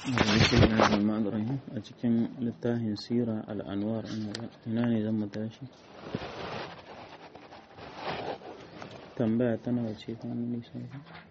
Bismillahirrahmanirrahim. A cikin littafin sira al'anwar ina ne zan matashi? Tambaya tana wace ta wani nisan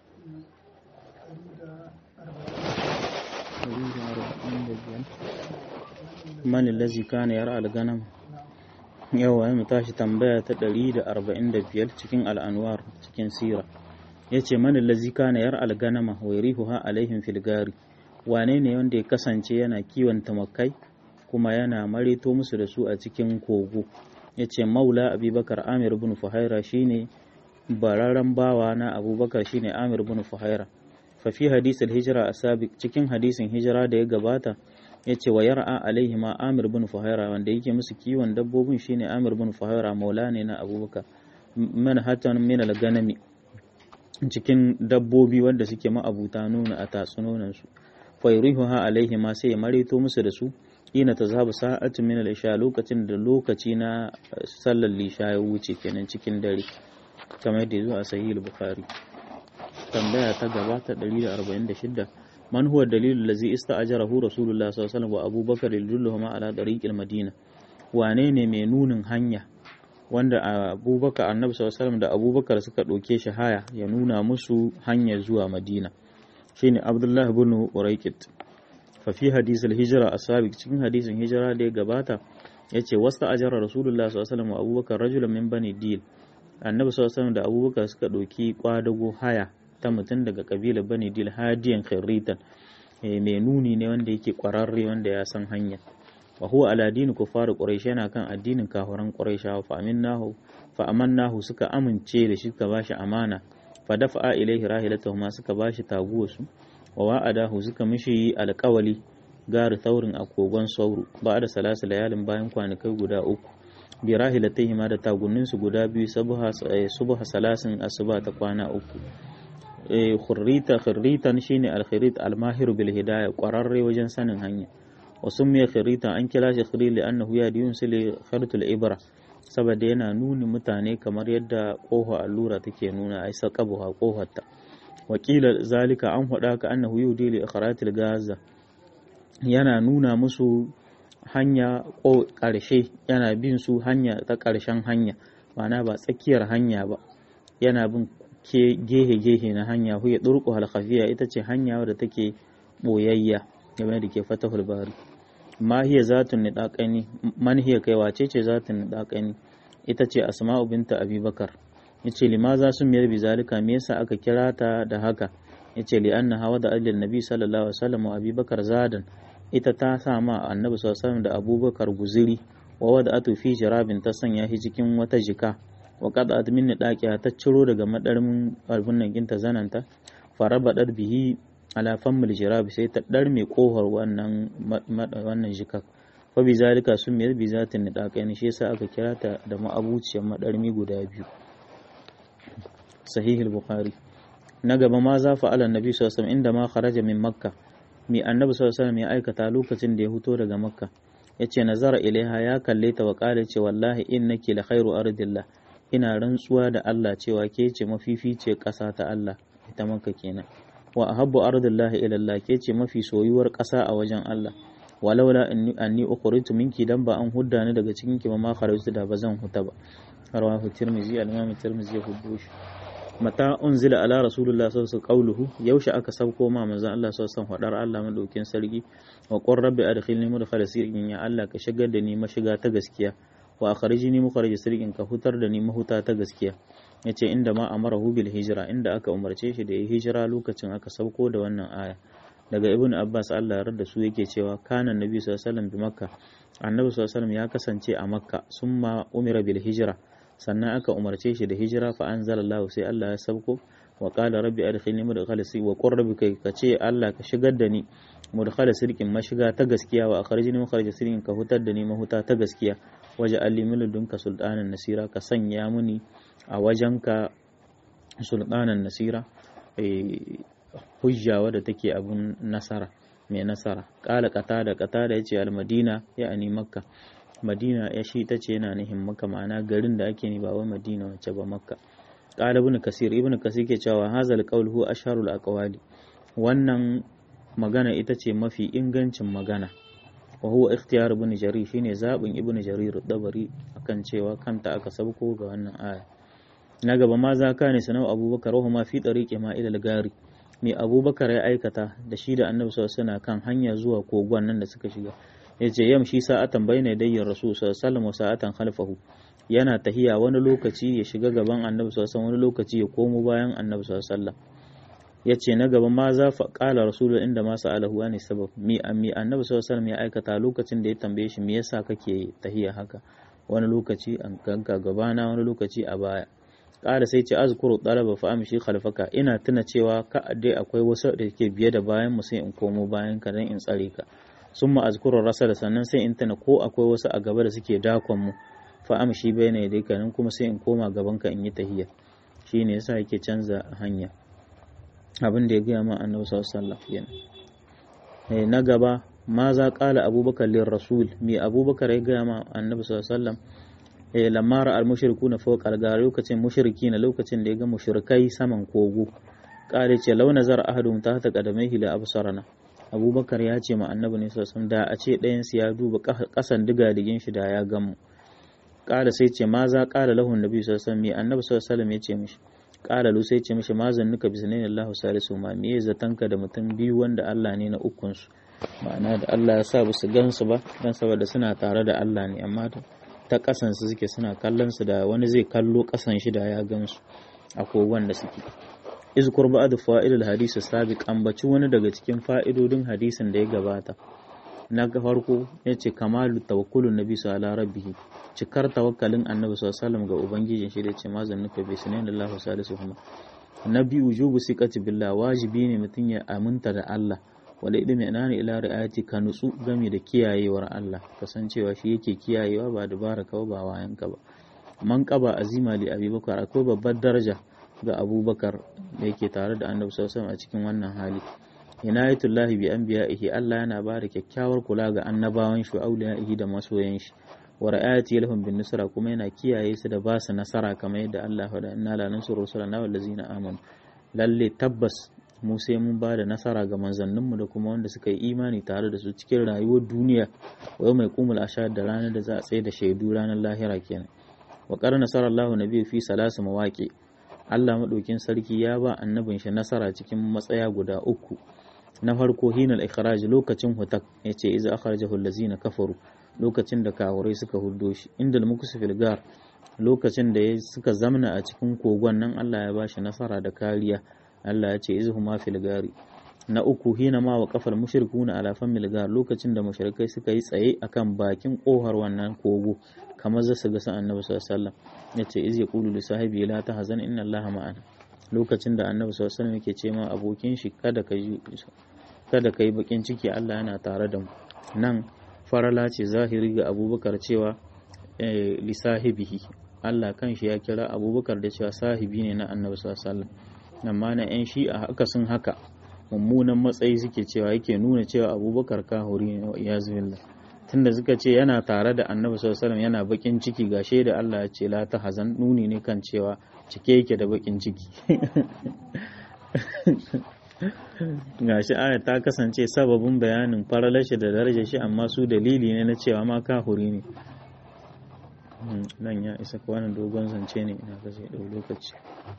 mani lazi kana yar alganam. Yawa mu tashi tambaya ta 145 cikin al'anwar cikin sira. Yace mani lazi kana yar alganama wa yarihuha alaihim fil gari. Wane ne wanda ya kasance yana kiwon tumakai kuma yana marito musu da su a cikin kogo? Ya ce maula abubakar amir bin fuhaira shine bararren bawa na abubakar shine amir bin fuhaira. Fafi hadisul hijira a sabiq cikin hadisin hijira da ya gabata ya ce wa yar'a alaihi ma amir bin fuhaira wanda yake musu kiwon dabbobin shine amir bin fuhaira maula ne na abubakar manhatan min al-ganami cikin dabbobi wanda suke ma'abuta nuna a tatsunonansu. Fairihuha alaihi ma sai ya marito musu da su ina ta zaba sa'atin min al-isha lokacin da lokaci na sallar lisha ya wuce kenan cikin dare kamar yadda zuwa sahih al-bukhari. Tambaya ta gaba ta 146 man huwa dalilul ladzi ista'jarahu rasulullah sallallahu alaihi wasallam wa abubakar yadulluhuma ala tariqil madina. Wane ne mai nunin hanya wanda abubakar annabi sallallahu alaihi wasallam da abubakar suka ɗauke shi haya ya nuna musu hanyar zuwa madina shine Abdullah ibn Urayqit. Fa fi hadisul hijra asabiq cikin hadisin hijira da ya gabata yace wasta ajara rasulullah sallallahu alaihi wasallam wa abubakar rajulan min bani dil. Annabi sallallahu alaihi wasallam da abubakar suka ɗauki kwadago haya ta mutum daga kabilar bani dil hadiyan khiritan mai nuni ne wanda yake kwararre wanda ya san hanya. Wa huwa ala dini kufar quraish yana kan addinin kafiran quraishawa fa amannahu suka amince da shi suka bashi amana fa dafa'a ilaihi rahilatuhuma suka bashi taguwarsu wa wa'adahu suka mishi alƙawali gari thaurin a kogon sauro ba da salasu layalin bayan kwanakai guda uku bi rahilatihima da tagunninsu guda biyu subha salasin asuba ta kwana uku. Khirritan shine al-khirit al-mahiru bil hidayah kwararre wajen sanin hanya. Wa summiya khirritan an kira shi khirri li annahu yadiyun sili khirtul ibra saboda yana nuni mutane kamar yadda ƙofa allura take nuna ai saqabuha ƙofarta. Wakila zalika an hada ka annahu yudi li ikhratil gaza yana nuna musu hanya ƙarshe yana bin su hanya ta ƙarshen hanya ma'ana ba tsakiyar hanya ba yana bin gehe na hanya huya durqu hal khafiya ita ce hanya wadda take boyayya game da ke fatahul bari. Ma hiya zatun nidaqani man hiya kai wace ce zatun nidaqani ita ce asma'u binta abubakar. Yace limaza sun miyar bi zalika me yasa aka kira ta da haka yace li anna hawa da alil nabi sallallahu alaihi wasallam wa abubakar zadan ita ta sa ma annabi sallallahu alaihi wasallam da abubakar guziri wa wada'atu fi jarabin ta sanya shi cikin wata jika wa qad'at min nidaqiha ta ciro daga madarmin albunan ginta zananta farabadar bihi ala fammil jirab sai ta dar mai kohar wannan jikak fa bi zalika sumiyar bi zatin nidaqaini shi yasa aka kira ta da ma'abuciyar madarmi guda biyu. Sahih al-Bukhari. Na gaba ma za fa ala nabi sallallahu alaihi wasallam inda ma kharaja min makka mi annabi sallallahu alaihi wasallam ya aikata lokacin da ya fito daga makka yace nazara ilaiha ya kalle ta wa qala ce wallahi innaki la khairu ardillah ina rantsuwa da Allah cewa ke ce mafifice ƙasa ta Allah ita makka kenan. Wa ahabbu ardillahi ila Allah ke ce mafi soyuwar ƙasa a wajen Allah. Walaula anni ukhrijtu minki dan ba an hudda ni daga cikin ki ba ma kharajtu da bazan huta ba. Rawahu Tirmidhi al-Imam Tirmidhi ya huddo shi. Mata unzila ala rasulullah sallallahu alaihi wasallam qawluhu yaushe aka sabko ma manzon Allah sallallahu alaihi wasallam fadar Allah madaukin sarki wa qur rabbi adkhilni mudkhala sirrin ya Allah ka shigar da ni mashiga ta gaskiya wa akhrijni mukhrij sirrin ka hutar da ni mahuta ta gaskiya. Yace inda ma amarahu bil hijra inda aka umarce shi da ya hijira lokacin aka sauko da wannan aya. Daga Ibn Abbas Allah ya yarda su yake cewa kana Nabi sallallahu alaihi wasallam bi Makka Annabi sallallahu alaihi wasallam ya kasance a Makka summa umira bil hijra sannan aka umarce shi da hijira fa anzalallahu sai Allah ya sauko wa qala rabbi adkhilni mudkhala sirrin wa qur rabbi kai kace Allah ka shigar da ni mudkhala sirrin mashiga ta gaskiya wa akhrijni mukhrij sirrin ka hutar da ni mahuta ta gaskiya waje alli min ladunka sultanan nasira ka sanya muni a wajenka sultanan nasira hujja wadda take abun nasara mai nasara. Kala qatada yace al-madina ya'ani makka madina ya shi tace yana nihin makka ma'ana garin da ake ni ba wai madina wacce ba makka. Qala ibn kasir ke cewa hazal qawl huwa asharul aqwali wannan magana ita ce mafi ingancin magana. wa huwa ikhtiyar ibn jarir shine zabin ibn jarir dabari akan cewa kanta aka sabko ga wannan aya. Na gaba ma za ka ne sanau abubakar wa ma fi tariqi ma ila gari mai abubakar ya aikata da shi da annabi sallallahu alaihi wasallam kan hanya zuwa kogon nan da suka shiga. Yace yamshi sa'atan bayna yadayyir rasul sallallahu alaihi wasallam wa sa'atan khalfahu, yana tahiya wani lokaci ya shiga gaban annabi sallallahu alaihi wasallam wani lokaci ya komo bayan annabi sallallahu alaihi wasallam. Yace na gaba ma za fa qala rasul inda ma sa'alahu ani sabab mi annabi sallallahu alaihi wasallam ya aikata lokacin da ya tambaye shi me yasa kake tahiya haka, wani lokaci an ganka gabana wani lokaci a baya. Ƙara sai ce azkuru talaba fa amshi khalfaka, ina tuna cewa ka dai akwai wasu da ke biye da bayan mu sai in komo bayan ka dan in tsare ka. Summa azkuru rasala, sannan sai in tuna ko akwai wasu a gaba da suke dakon mu, fa amshi bayna yadayka, nan kuma sai in koma gaban ka in yi tahiyya. Shine yasa yake canza hanya. Abin da ya gaya ma annabi sallallahu alaihi wasallam. Na gaba ma za qala abubakar lir rasul, mi abubakar ya gaya ma annabi sallallahu alaihi wasallam lamma ra al-mushrikuna fawqa al-gar, lokacin mushriki na lokacin da ya ga mushrikai saman kogo. Kare ce launa zar ahadum tahta qadamaihi la absarana, abubakar ya ce ma annabi ne sallallahu alaihi wasallam da a ce ɗayan su ya duba kasan diga-digin shi da ya gamu. Kala sai ce ma za qala lahu annabi sallallahu alaihi wasallam, annabi sallallahu alaihi wasallam ya ce mishi, kala lu sai ce mishi ma zannuka bi sunaini Allahu salisu ma, me zatanka da mutum biyu wanda Allah ne na ukun su, ma'ana da Allah ya sa ba su gansu ba dan saboda suna tare da Allah ne, amma ta kasan su suke suna kallon su, da wani zai kallo kasan shi da ya gansu a kogon da suke. Izkur ba'd fa'idul hadisi sabiq, ambaci wani daga cikin fa'idodin hadisin da ya gabata. Na ga farko yace kamalu tawakkulun nabi sallallahu alaihi rabbih, cikar tawakkalin annabi sallallahu alaihi wasallam ga ubangijin shi da yace ma zannuka bi sunan Allah salisuhuma. Na biyu wujubu siqati billah, wajibi ne mutun ya aminta da Allah, wala idmi anani ila ri'ayati, ka nutsu game da kiyayewar Allah, kasancewa shi yake kiyayewa ba dabara ka ba wayanka ba. Man qaba azima li abubakar, akwai babbar daraja ga abubakar da yake tare da annabi sallallahu alaihi wasallam a cikin wannan hali. Inayatullahi bi anbiya'ihi, Allah yana ba da kyakkyawar kula ga annabawan shi, auliya'ihi da masoyan shi. Wa ra'ayati lahum bin nusra, kuma yana kiyaye su da ba su nasara kamar yadda Allah ya faɗa, inna la nansuru rusulana wal ladzina amanu. Lalle tabbas mu sai mun ba da nasara ga manzanninmu da kuma wanda suka yi imani tare da su cikin rayuwar duniya, wa mai kumul ashad, da ranar da za a tsaye da shaidu ranar lahira kenan. Wa qara nasarallahu nabiyyu fi salasi mawaqi, Allah madaukin sarki ya ba annabin shi nasara cikin matsaya guda uku. Na farko hinal ikhraj, lokacin hutak, yace iza akhrajahu allazina kafaru, lokacin da kafirai suka huddo shi. Indal muksifil gar, lokacin da suka zamna a cikin kogon nan Allah ya bashi nasara da kariya. Allah ya ce izhuma fil gari. Na uku hina ma wa kafal mushrikuna ala famil gar, lokacin da mushrikai suka yi tsaye akan bakin kohar wannan kogo kamar za su ga sa annabi sallallahu alaihi wasallam. Yace iz yaqulu li sahibi la tahzan inna Allaha ma'ana, lokacin da annabi sallallahu alaihi wasallam yake ce ma abokin shi kada ka yi bakin ciki, Allah yana tare da mu. Nan farala ce zahiri ga abubakar cewa li sahibihi, Allah kanshi ya kira abubakar da cewa sahibi ne na annabi sallallahu alaihi wasallam. Amma na yan shi'a haka sun haka mummunan matsayi suke cewa yake nuna cewa abubakar kahuri ne wa iyazu billah, tunda suka ce yana tare da annabi sallallahu alaihi wasallam yana bakin ciki, ga da Allah ya ce la tahzan, nuni ne kan cewa cike yake da bakin ciki. Gashi aya ta kasance sababin bayanin faralar shi da darajar shi, amma su dalili ne na cewa ma kahuri ne. Nan ya isa, wannan dogon zance ne, ina ga zai dau lokaci.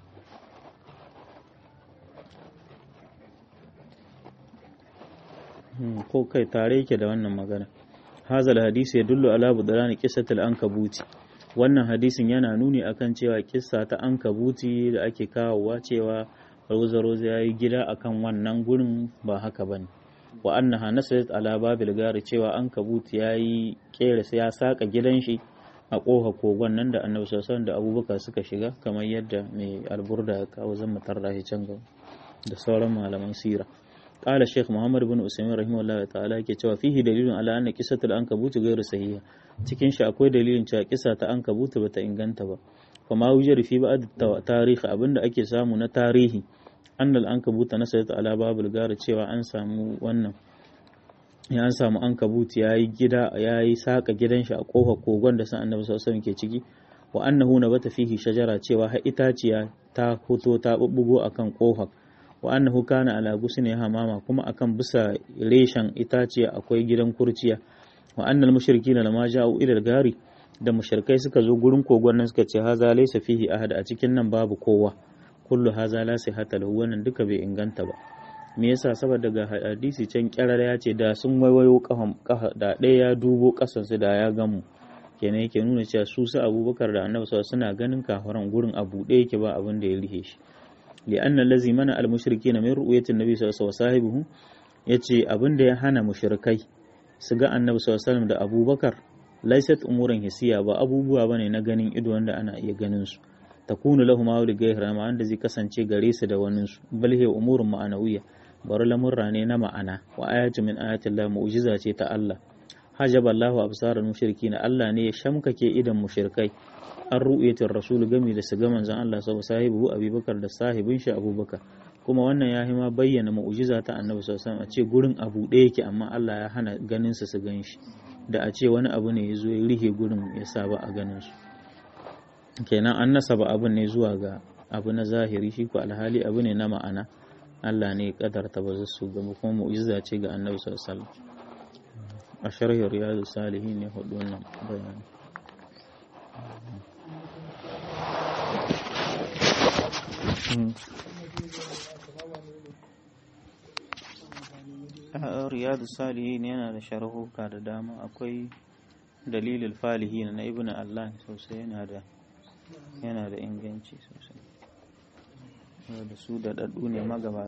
Ko kai tare yake da wannan magana. Hazal hadisi yadullu ala budurani qissatul ankabuti, wannan hadisin yana nuni akan cewa kissa ta ankabuti da ake kawowa cewa roza ya yi gida akan wannan gurin ba haka bane. Wa annaha nasalat ala babil gari, cewa ankabuti ya yi kera sai ya saka gidan shi a koha kogon nan da annabi sallallahu alaihi wasallam da abubakar suka shiga, kamar yadda mai alburda ya kawo zan matarra shi can gaba da sauran malaman sira. قال الشيخ محمد بن عثيمين رحمه الله تعالى yake cewa fihi dalilun ala anna qissatul ankabut ghayr sahiha, cikin shi akwai dalilin cewa kissa ta ankabut bata inganta ba. Kuma wujari fi ba'd tarihi, abinda ake samu na tarihi, annal ankabut nasarat ala babul gar, cewa an samu wannan ya an samu ankabut yayi gida, yayi saka gidan shi a kofar kogon da san annabi sallallahu alaihi wasallam ke ciki. Wa annahu nabata fihi shajara, cewa har itaciya ta fito ta bubbugo akan kofar. wa annahu kana ala gusni hamama kuma akan bisa reshen itaciya akwai gidan kurciya wa annal mushrikina lama ja'u ila al-gari da mushrikai suka zo gurin kogon nan suka ce haza laysa fihi ahad, a cikin nan babu kowa, kullu haza la sihata lahu, wannan duka bai inganta ba. Me yasa? saboda ga hadisi can kyarar ya ce da sun waiwayo kafa da ɗaya ya dubo kasan su da ya gamu, kenan yake nuna cewa su Abubakar da Annabi sallallahu suna ganin kafaran gurin a buɗe yake ba abin da ya rihe shi. li'anna allazi mana al-mushrikeena min ru'yati an-nabi sallallahu alaihi wasallam sahibihi, yace abin da ya hana mushrikai su ga Annabi sallallahu alaihi wasallam da Abubakar laysat umuran hisiya, ba abubuwa bane na ganin ido wanda ana iya ganin su, takunu lahum wa ghayra ma wanda zai kasance gare su da wani su, bal hiya umurun ma'anawiyya, bari lamurra ne na ma'ana, wa ayatu min ayati Allah, mu'jiza ce ta Allah. hajaba Allahu absaral mushrikin, Allah ne ya shamkake idan mushrikai an ru'yatir rasul gami da su ga manzon Allah sahibu Abubakar da sahibin shi Abubakar. kuma wannan ya ma bayyana mu'jiza ta Annabi sallallahu alaihi wasallam, a ce gurin abu ɗaya yake amma Allah ya hana ganin su gan shi, da a ce wani abu ne ya zo ya rihe gurin ya sa ba a ganin su. kenan an nasaba abun ne zuwa ga abu na zahiri, shi ko alhali abu ne na ma'ana, Allah ne ya kadarta ba su gama, kuma mu'jiza ce ga Annabi sallallahu alaihi wasallam. a sharhi riyadu salihin ne hudu wannan bayani. riyadu salihin yana da sharhuka da dama, akwai dalilul falihin na ibnu Allah sosai, yana da inganci sosai, da su da daddu ne magaba